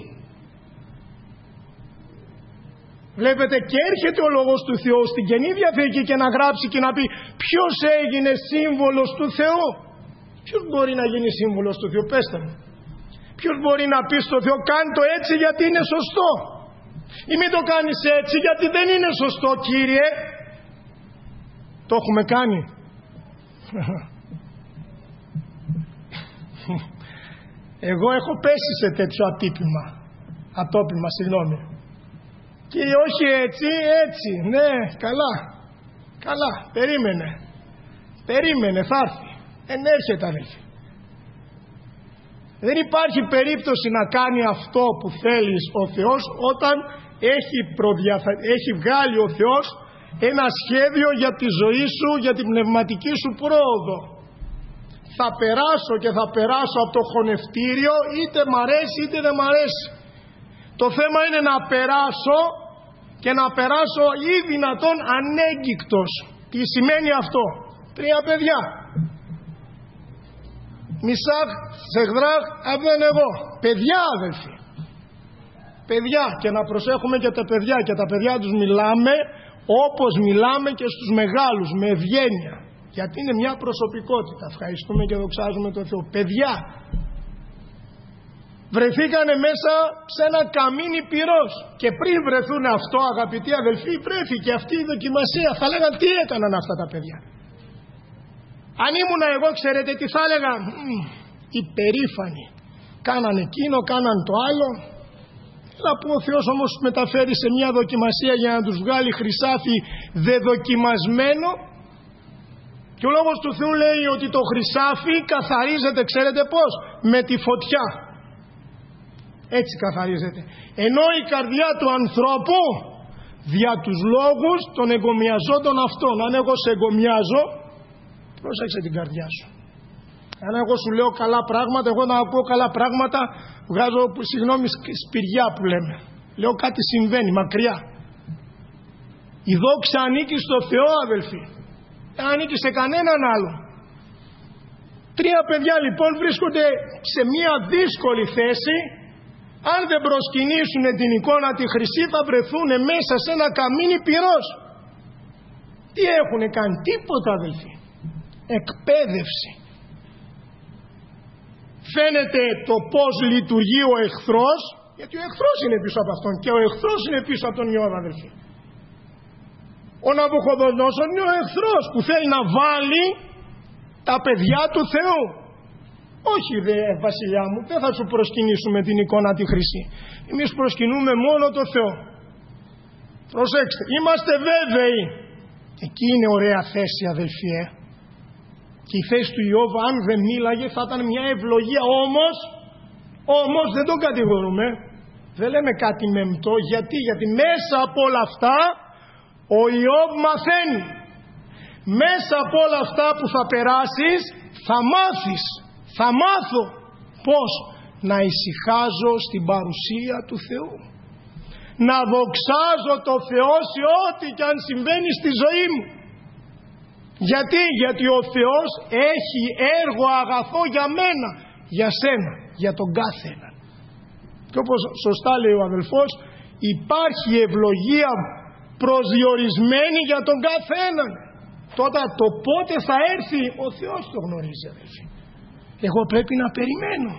Βλέπετε, και έρχεται ο λόγος του Θεού στην Καινή Διαθήκη και να γράψει και να πει ποιος έγινε σύμβολος του Θεού. Ποιος μπορεί να γίνει σύμβολος του Θεού? Πέστε μου. Ποιος μπορεί να πει στο Θεό κάνει το έτσι γιατί είναι σωστό, ή μην το κάνεις έτσι γιατί δεν είναι σωστό, Κύριε? Το έχουμε κάνει? Εγώ έχω πέσει σε τέτοιο ατύπημα, ατόπιμα, συγγνώμη. Και όχι έτσι, έτσι, ναι, καλά, καλά, περίμενε. περίμενε, θα έρθει. Εν έρχεται, αδελφοί. Δεν υπάρχει περίπτωση να κάνει αυτό που θέλεις ο Θεός όταν έχει, προδιαθα... έχει βγάλει ο Θεός ένα σχέδιο για τη ζωή σου, για την πνευματική σου πρόοδο. Θα περάσω και θα περάσω από το χωνευτήριο, είτε μ' αρέσει είτε δεν μ' αρέσει. Το θέμα είναι να περάσω και να περάσω ή δυνατόν ανέγκυκτος. Τι σημαίνει αυτό? Τρία παιδιά. Μισάχ, Σεγδράχ, Αβδενεγώ. Παιδιά, αδελφοί. Παιδιά, και να προσέχουμε και τα παιδιά. Και τα παιδιά τους μιλάμε όπως μιλάμε και στους μεγάλους, με ευγένεια. Γιατί είναι μια προσωπικότητα. Ευχαριστούμε και δοξάζουμε τον Θεό. Παιδιά, βρεθήκανε μέσα σε ένα καμίνι πυρός. Και πριν βρεθούν αυτό, αγαπητοί αδελφοί, βρέθηκε αυτή η δοκιμασία. Θα λέγαν τι έκαναν αυτά τα παιδιά. Αν ήμουνα εγώ, ξέρετε τι θα έλεγα? Υπερήφανοι. Κάναν εκείνο, κάναν το άλλο. Αλλά που ο Θεός όμως μεταφέρει σε μια δοκιμασία για να τους βγάλει χρυσάφι δεδοκιμασμένο. Και ο λόγος του Θεού λέει ότι το χρυσάφι καθαρίζεται, ξέρετε πώς? Με τη φωτιά. Έτσι καθαρίζεται. Ενώ η καρδιά του ανθρώπου δια τους λόγους των εγκομιαζόντων αυτών. Αν εγώ σε εγκομιάζω, πρόσεξε την καρδιά σου. Αν εγώ σου λέω καλά πράγματα, εγώ να ακούω καλά πράγματα, βγάζω, συγγνώμη, σπηριά που λέμε. Λέω κάτι συμβαίνει μακριά. Η δόξα ανήκει στο Θεό, αδελφοί. Δεν ανήκει σε κανέναν άλλο. Τρία παιδιά λοιπόν βρίσκονται σε μια δύσκολη θέση. Αν δεν προσκυνήσουν την εικόνα τη χρυσή, θα βρεθούν μέσα σε ένα καμίνι πυρός. Τι έχουνε κάνει? Τίποτα, αδελφοί. Εκπαίδευση. Φαίνεται το πώς λειτουργεί ο εχθρός, γιατί ο εχθρός είναι πίσω από αυτόν και ο εχθρός είναι πίσω από τον Ιώβ, αδελφοί. Ο Ναβουχοδονόσορ είναι ο εχθρός που θέλει να βάλει τα παιδιά του Θεού. Όχι δε βασιλιά μου, δεν θα σου προσκυνήσουμε την εικόνα τη χρυσή. Εμείς προσκυνούμε μόνο το Θεό. Προσέξτε, είμαστε βέβαιοι. Εκεί είναι ωραία θέση, αδελφοί, ε. Και η θέση του Ιώβ, αν δεν μίλαγε, θα ήταν μια ευλογία. Όμως, όμως δεν τον κατηγορούμε. Δεν λέμε κάτι μεμπτό. Γιατί, γιατί μέσα από όλα αυτά ο Ιώβ μαθαίνει. Μέσα από όλα αυτά που θα περάσεις θα μάθεις. Θα μάθω πώς να ησυχάζω στην παρουσία του Θεού. Να δοξάζω το Θεό σε ό,τι και αν συμβαίνει στη ζωή μου. Γιατί, γιατί ο Θεός έχει έργο αγαθό για μένα, για σένα, για τον κάθε έναν. Και όπως σωστά λέει ο αδελφός, υπάρχει ευλογία προσδιορισμένη για τον κάθε έναν. Τότε το πότε θα έρθει ο Θεός το γνωρίζει, αδελφοί. Εγώ πρέπει να περιμένω.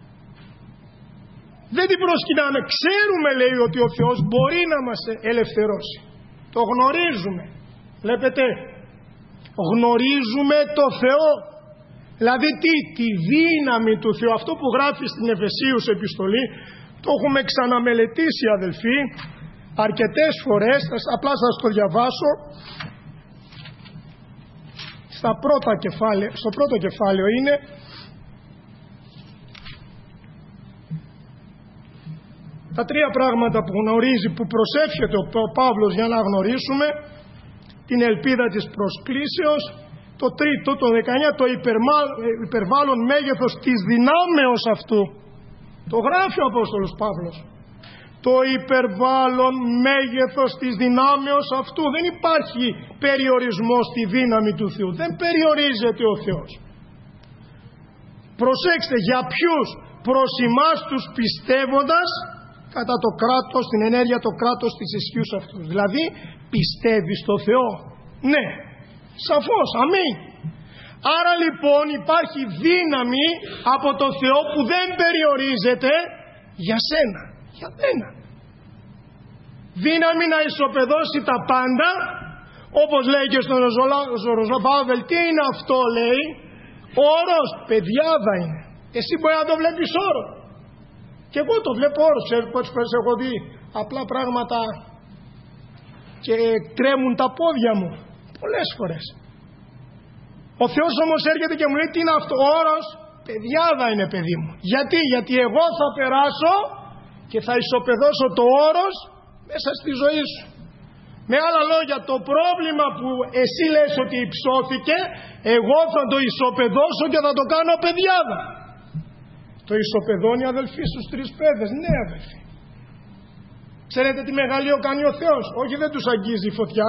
Δεν την προσκυνάμε. Ξέρουμε, λέει, ότι ο Θεός μπορεί να μας ελευθερώσει. Το γνωρίζουμε. Βλέπετε, γνωρίζουμε το Θεό. Δηλαδή τι, τη δύναμη του Θεού. Αυτό που γράφει στην Εφεσίους επιστολή, το έχουμε ξαναμελετήσει, αδελφοί, αρκετές φορές. Απλά σας το διαβάσω. Στα πρώτα κεφάλαια, στο πρώτο κεφάλαιο είναι τα τρία πράγματα που γνωρίζει, που προσεύχεται ο Παύλος για να γνωρίσουμε: την ελπίδα της προσκλήσεως, το τρίτο, το δεκαεννιά, το υπερβάλλον μέγεθος της δυνάμεως αυτού. Το γράφει ο Απόστολος Παύλος. Το υπερβάλλον μέγεθος της δυνάμεως αυτού. Δεν υπάρχει περιορισμός στη δύναμη του Θεού. Δεν περιορίζεται ο Θεός. Προσέξτε, για ποιους? Προς εμάς τους πιστεύοντας κατά το κράτος, την ενέργεια το κράτος της ισχύους αυτούς. Δηλαδή πιστεύει στο Θεό? Ναι, σαφώς, αμήν. Άρα λοιπόν υπάρχει δύναμη από το Θεό που δεν περιορίζεται για σένα, για μένα. Δύναμη να ισοπεδώσει τα πάντα, όπως λέει και στον Ζωροζοβάβελ. Τι είναι αυτό, λέει? Όρος, παιδιάδα είναι. Εσύ μπορεί να το βλέπεις όρο. Και εγώ το βλέπω όρος. Πόσες φορές έχω δει απλά πράγματα και τρέμουν τα πόδια μου. Πολλές φορές. Ο Θεός όμως έρχεται και μου λέει, τι είναι αυτό? Όρος, παιδιάδα είναι, παιδί μου. Γιατί, γιατί εγώ θα περάσω και θα ισοπεδώσω το όρος μέσα στη ζωή σου. Με άλλα λόγια, το πρόβλημα που εσύ λες ότι υψώθηκε, εγώ θα το ισοπεδώσω και θα το κάνω παιδιάδα. Το ισοπεδώνει, αδελφοί, στους τρεις παιδες. Ναι, αδελφοί. Ξέρετε τι μεγαλείο κάνει ο Θεός? Όχι, δεν τους αγγίζει η φωτιά.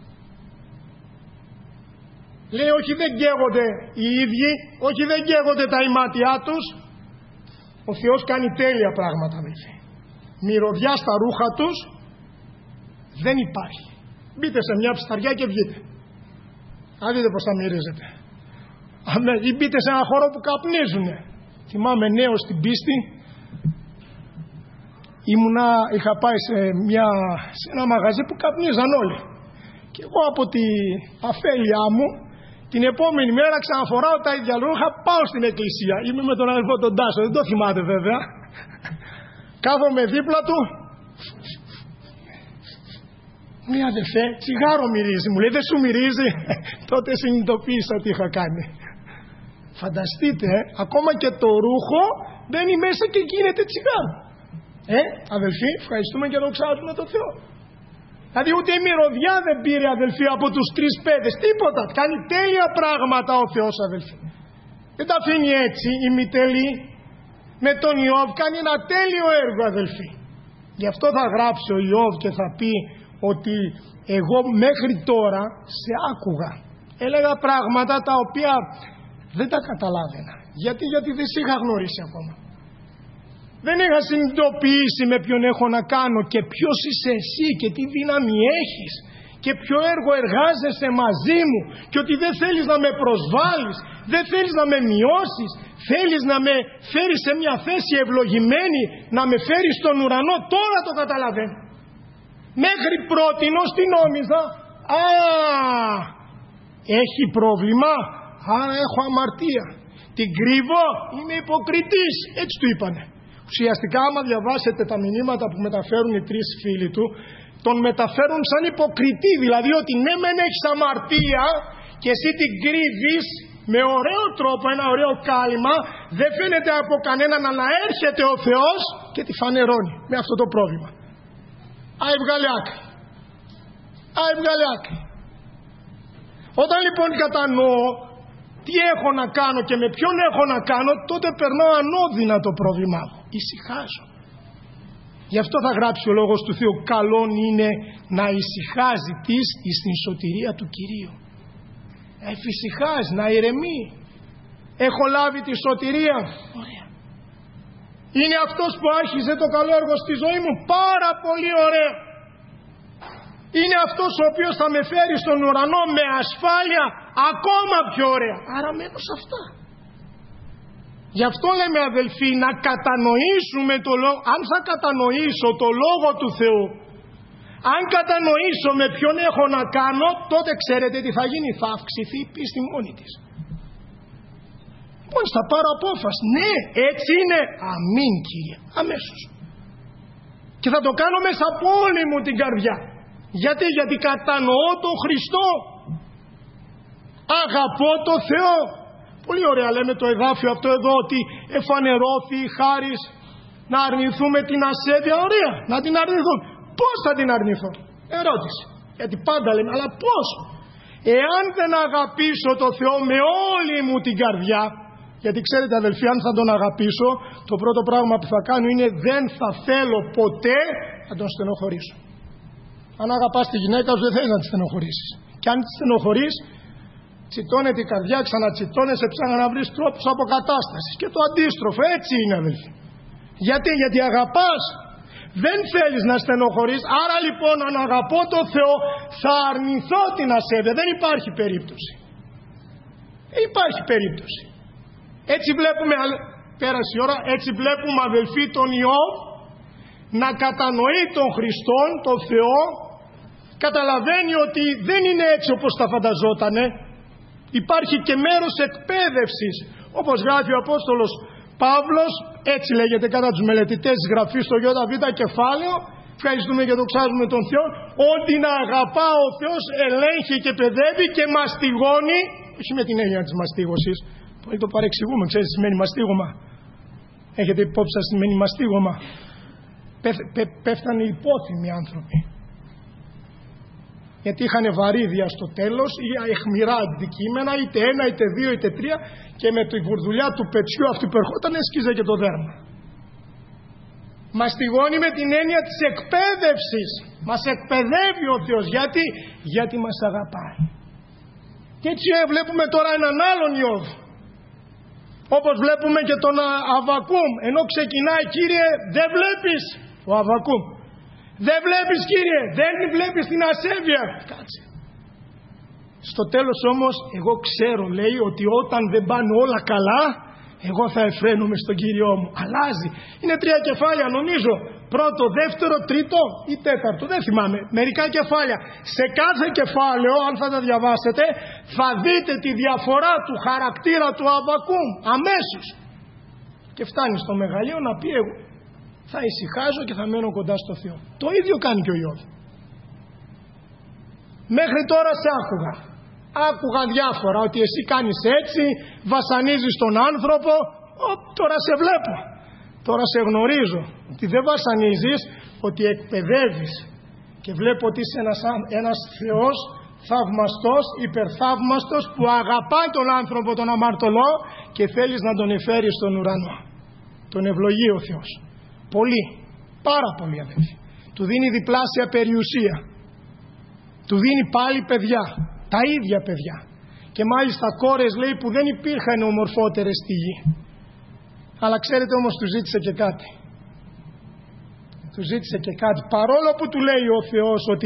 Λέει, όχι, δεν καίγονται οι ίδιοι, όχι, δεν καίγονται τα ημάτια τους. Ο Θεός κάνει τέλεια πράγματα, αδελφοί. Μυρωδιά στα ρούχα τους δεν υπάρχει. Μπείτε σε μια ψταριά και βγείτε. Α, δείτε πως θα μυρίζετε. Αμέ, ή μπείτε σε ένα χώρο που καπνίζουνε. Θυμάμαι νέος στην πίστη, ήμουνα, είχα πάει σε, μια, σε ένα μαγαζί που καπνίζαν όλοι. Και εγώ από τη αφέλειά μου, την επόμενη μέρα ξαναφοράω τα ίδια ρούχα, πάω στην εκκλησία. Είμαι με τον αδελφό τον Τάσο, δεν το θυμάται βέβαια. Κάθομαι δίπλα του. Μου λέει, αδελφέ, τσιγάρο μυρίζει. Μου λέει, δεν σου μυρίζει? Τότε συνειδητοποίησα τι είχα κάνει. Φανταστείτε, ε, ακόμα και το ρούχο μπαίνει μέσα και γίνεται τσιγάρο. Ε, αδελφοί, ευχαριστούμε και δοξάζουμε τον Θεό. Δηλαδή ούτε η μυρωδιά δεν πήρε, αδελφοί, από τους τρεις παιδες. Τίποτα. Κάνει τέλεια πράγματα ο Θεός, αδελφοί. Δεν τα αφήνει έτσι η μητελή. Με τον Ιώβ κάνει ένα τέλειο έργο, αδελφοί. Γι' αυτό θα γράψει ο Ιώβ και θα πει ότι εγώ μέχρι τώρα σε άκουγα. Έλεγα πράγματα τα οποία δεν τα καταλάβαινα. Γιατί, γιατί δεν σε είχα γνωρίσει ακόμα. Δεν είχα συνειδητοποιήσει με ποιον έχω να κάνω και ποιος είσαι εσύ και τι δύναμη έχεις και ποιο έργο εργάζεσαι μαζί μου και ότι δεν θέλεις να με προσβάλλεις, δεν θέλεις να με μειώσεις, θέλεις να με φέρεις σε μια θέση ευλογημένη, να με φέρεις στον ουρανό. Τώρα το καταλαβαίνω. Μέχρι πρότινος τι νόμιζα? Α, έχει πρόβλημα, άρα έχω αμαρτία, την κρύβω, είμαι υποκριτής. Έτσι του είπανε. Ουσιαστικά άμα διαβάσετε τα μηνύματα που μεταφέρουν οι τρεις φίλοι του, τον μεταφέρουν σαν υποκριτή. Δηλαδή ότι ναι μεν έχεις αμαρτία και εσύ την κρύβεις με ωραίο τρόπο, ένα ωραίο κάλυμα, δεν φαίνεται από κανέναν, αλλά έρχεται ο Θεός και τη φανερώνει με αυτό το πρόβλημα. Α, έβγαλε άκρη. Α, έβγαλε άκρη. Όταν λοιπόν κατανοώ τι έχω να κάνω και με ποιον έχω να κάνω, τότε περνάω ανώδυνα το πρόβλημά μου. Ησυχάζω. Γι' αυτό θα γράψει ο Λόγος του Θεού, καλόν είναι να ησυχάζει της εις την σωτηρία του Κυρίου. Να εφησυχάζει, να ηρεμεί. Έχω λάβει τη σωτηρία. Ωραία. Είναι αυτός που άρχισε το καλό έργο στη ζωή μου. Πάρα πολύ ωραία. Είναι αυτός ο οποίος θα με φέρει στον ουρανό με ασφάλεια ακόμα πιο ωραία. Άρα μένω σε αυτά. Γι' αυτό λέμε, αδελφοί, να κατανοήσουμε το λόγο. Αν θα κατανοήσω το Λόγο του Θεού, αν κατανοήσω με ποιον έχω να κάνω, τότε ξέρετε τι θα γίνει? Θα αυξηθεί η πίστη μόνη της. Μόλις θα πάρω απόφαση. Ναι, έτσι είναι. Αμήν, Κύριε. Αμέσως. Και θα το κάνω μέσα από όλη μου την καρδιά. Γιατί, γιατί κατανοώ τον Χριστό. Αγαπώ τον Θεό. Πολύ ωραία λέμε το εδάφιο αυτό εδώ, ότι εφανερώθη η χάρις να αρνηθούμε την ασέβεια. Ωραία, να την αρνηθούμε. Πώς θα την αρνηθώ? Ερώτηση. Γιατί πάντα λέμε, αλλά πώς? Εάν δεν αγαπήσω τον Θεό με όλη μου την καρδιά, γιατί ξέρετε αδελφοί, αν θα τον αγαπήσω, το πρώτο πράγμα που θα κάνω είναι δεν θα θέλω ποτέ να τον στενοχωρήσω. Αν αγαπάς τη γυναίκα σου, δεν θέλεις να τη στενοχωρήσεις. Και αν τη στενοχωρείς, τσιτώνεται η καρδιά, ξανατσιτώνεσαι, ψάχνει να βρεις τρόπους αποκατάστασης. Και το αντίστροφο, έτσι είναι, αδελφοί. Γιατί, γιατί αγαπάς, δεν θέλεις να στενοχωρείς. Άρα λοιπόν, αν αγαπώ τον Θεό, θα αρνηθώ την ασέβεια. Δεν υπάρχει περίπτωση. Δεν υπάρχει περίπτωση. Έτσι βλέπουμε, πέρασε η ώρα, έτσι βλέπουμε, αδελφοί, τον Ιώβ να κατανοεί τον Χριστόν, τον Θεό. Καταλαβαίνει ότι δεν είναι έτσι όπως τα φανταζότανε. Υπάρχει και μέρος εκπαίδευσης, όπως γράφει ο Απόστολος Παύλος, έτσι λέγεται κατά τους μελετητές της Γραφής στο ΙΒ κεφάλαιο, ευχαριστούμε και δοξάζουμε τον Θεό, ότι να αγαπά ο Θεός ελέγχει και παιδεύει και μαστιγώνει όχι με την έννοια της μαστίγωσης. Πολύ το παρεξηγούμε, ξέρεις τι σημαίνει μαστίγωμα. Έχετε υπόψη σας τι σημαίνει μαστίγωμα. Πέφ, πέ, πέφτανε υπόθυμοι άνθρωποι. Γιατί είχαν βαρύδια στο τέλος ή αιχμηρά αντικείμενα, είτε ένα, είτε δύο, είτε τρία, και με τη βουρδουλιά του πετσιού αυτή που ερχόταν έσκιζε και το δέρμα. Μαστιγώνει με την έννοια της εκπαίδευσης. Μας εκπαιδεύει ο Θεός. Γιατί, γιατί μας αγαπάει. Και έτσι βλέπουμε τώρα έναν άλλον Ιώβ. Όπως βλέπουμε και τον Αββακούμ. Ενώ ξεκινάει, Κύριε, δεν βλέπεις. Ο Αββακούμ. Δεν βλέπεις, Κύριε. Δεν βλέπεις την ασέβεια. Κάτσε. Στο τέλος όμως, εγώ ξέρω, λέει, ότι όταν δεν πάνε όλα καλά, εγώ θα εφραίνομαι στον Κύριό μου. Αλλάζει. Είναι τρία κεφάλαια νομίζω. Πρώτο, δεύτερο, τρίτο ή τέταρτο. Δεν θυμάμαι. Μερικά κεφάλαια. Σε κάθε κεφάλαιο, αν θα τα διαβάσετε, θα δείτε τη διαφορά του χαρακτήρα του Αββακούμ. Αμέσως. Και φτάνει στο μεγαλείο να πει, εγώ θα ησυχάζω και θα μένω κοντά στο Θεό. Το ίδιο κάνει και ο Ιώβ. Μέχρι τώρα σε άκουγα. Άκουγα διάφορα, ότι εσύ κάνεις έτσι, βασανίζεις τον άνθρωπο. Ο, τώρα σε βλέπω, τώρα σε γνωρίζω, ότι δεν βασανίζεις, ότι εκπαιδεύεις. Και βλέπω ότι είσαι ένας, ένας Θεός θαυμαστός, υπερθαύμαστος, που αγαπάει τον άνθρωπο τον αμαρτωλό και θέλεις να τον εφέρεις στον ουρανό. Τον ευλογεί ο Θεός. Πολύ, πάρα πολύ, αδελφοί. Του δίνει διπλάσια περιουσία. Του δίνει πάλι παιδιά. Τα ίδια παιδιά. Και μάλιστα κόρες, λέει, που δεν υπήρχαν ομορφότερες στη γη. Αλλά ξέρετε όμως, του ζήτησε και κάτι. Του ζήτησε και κάτι. Παρόλο που του λέει ο Θεός ότι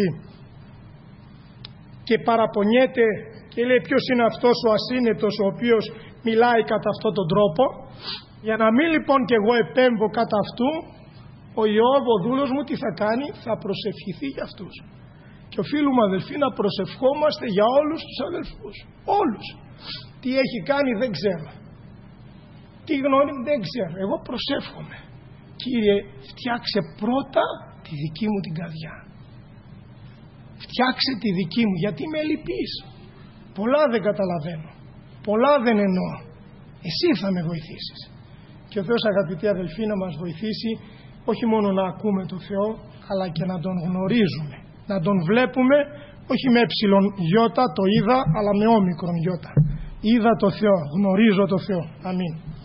και παραπονιέται και λέει ποιος είναι αυτός ο ασύνετος ο οποίος μιλάει κατά αυτόν τον τρόπο, για να μην λοιπόν και εγώ επέμβω κατά αυτού, ο Ιώβ, ο δούλος μου, τι θα κάνει? Θα προσευχηθεί για αυτούς. Και οφείλουμε, αδελφοί, να προσευχόμαστε για όλους τους αδελφούς. Όλους. Τι έχει κάνει δεν ξέρω. Τι γνωρίζει δεν ξέρω. Εγώ προσεύχομαι. Κύριε, φτιάξε πρώτα τη δική μου την καρδιά. Φτιάξε τη δική μου, γιατί με λυπείς. Πολλά δεν καταλαβαίνω. Πολλά δεν εννοώ. Εσύ θα με βοηθήσεις. Και ο Θεός, αγαπητοί αδελφοί, να μας βοηθήσει όχι μόνο να ακούμε τον Θεό, αλλά και να τον γνωρίζουμε. Να τον βλέπουμε όχι με έψιλον γιώτα, το είδα, αλλά με όμικρον γιώτα. Είδα το Θεό, γνωρίζω το Θεό. Αμήν.